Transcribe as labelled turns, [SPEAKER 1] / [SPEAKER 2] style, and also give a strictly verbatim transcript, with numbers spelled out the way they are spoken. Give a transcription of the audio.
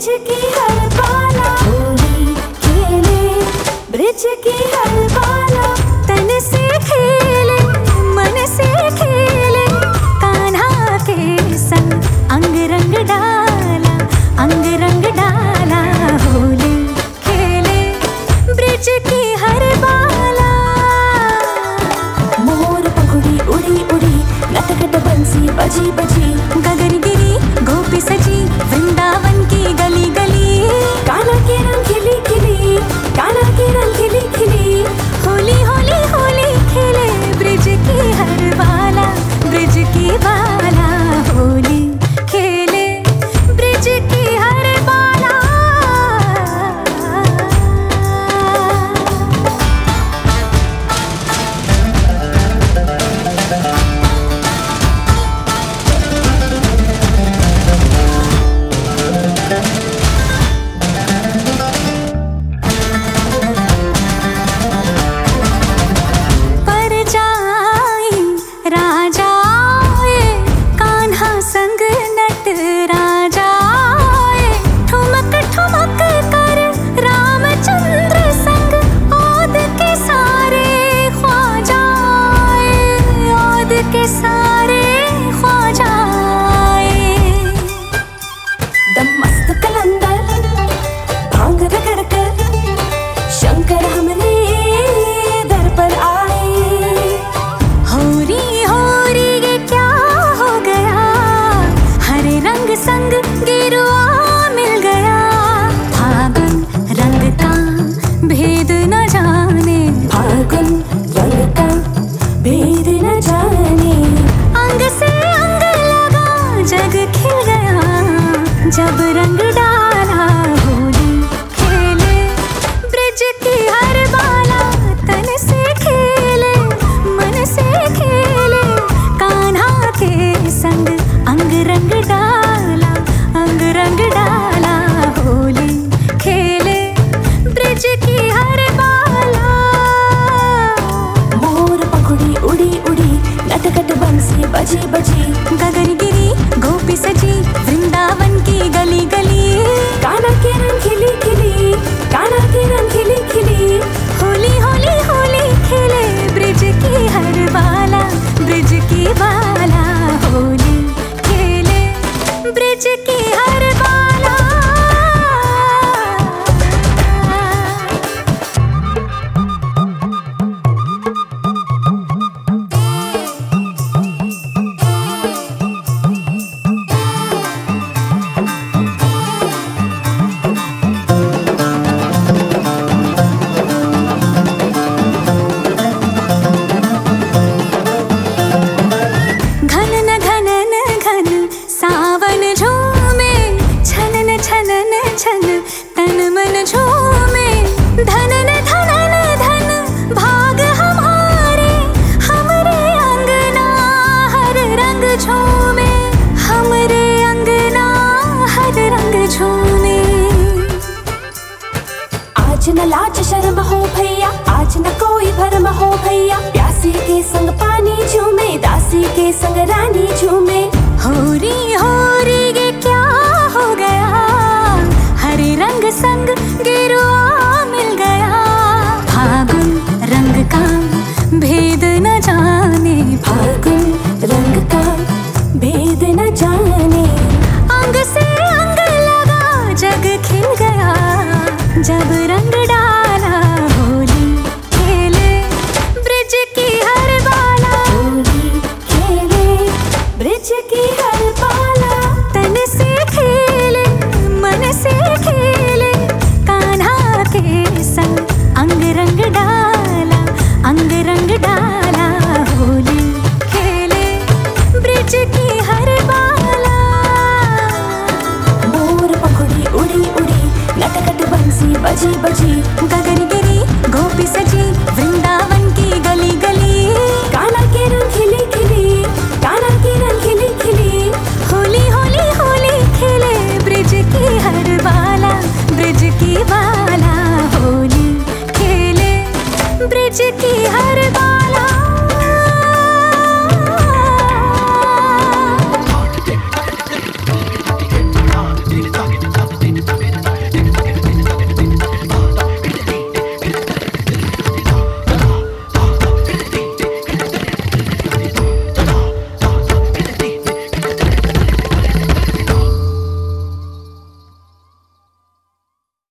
[SPEAKER 1] की हर पाला होली खेले, ब्रिज की हर पाला तन से खेले, मन से खेले, कान्हा के संग अंग रंग डाला, अंग रंग डाला, होली खेले, ब्रिज की हर बाला। मोर पंखुड़ी उड़ी उड़ी, नटखट बंसी बजी बजी, गगन गिरी गोपी सजी, वृंदावन की गली गली, कान्हा के रंग खिली खिली, कान्हा के रंग खिली खिली, होली होली होली खेले, ब्रिज की हर बाला, ब्रिज की बाला, होली खेले, ब्रिज की हर बाला। संग गिरुआ मिल गया, फागुन रंग का भेद न जाने, फागुन रंग का भेद न जाने, अंग से अंग लगा जग खिल गया, जब रंग डाला, होली खेले, ब्रिज की हर बाला तन से खेले, मन से खेले, कान्हा के संग अंग रंग डाला, अंग रंग डाला, होली खेले, ब्रिज की हर बाला। मोर पंखुड़ी उड़ी उड़ी, नटखट बंसी बजी बजी, गगन गिरी गोपी सजी, वृंदावन की गली गली, कान्हा के रंग खिली खिली, कान्हा के रंग खिली खिली, होली होली होली खेले, ब्रिज की हर बाला, ब्रिज की बाला, होली खेले, ब्रिज की हर बाला। छन तन मन झूमे, धनन धनन धन भाग हमारे, हमरे अंगना हर रंग झूमे, हमरे अंगना हर रंग झूमे। आज न लाज शर्म हो भैया, आज न कोई भरम हो भैया, प्यासी के संग पानी झूमे, दासी के संग रानी झूमे, होरी होरी ये क्या हो गया, हरे रंग संग गिरुआ मिल गया, फागुन रंग का भेद न जाने, फागुन रंग का भेद न जाने, अंग से अंग लगा जग खिल गया, जब रंग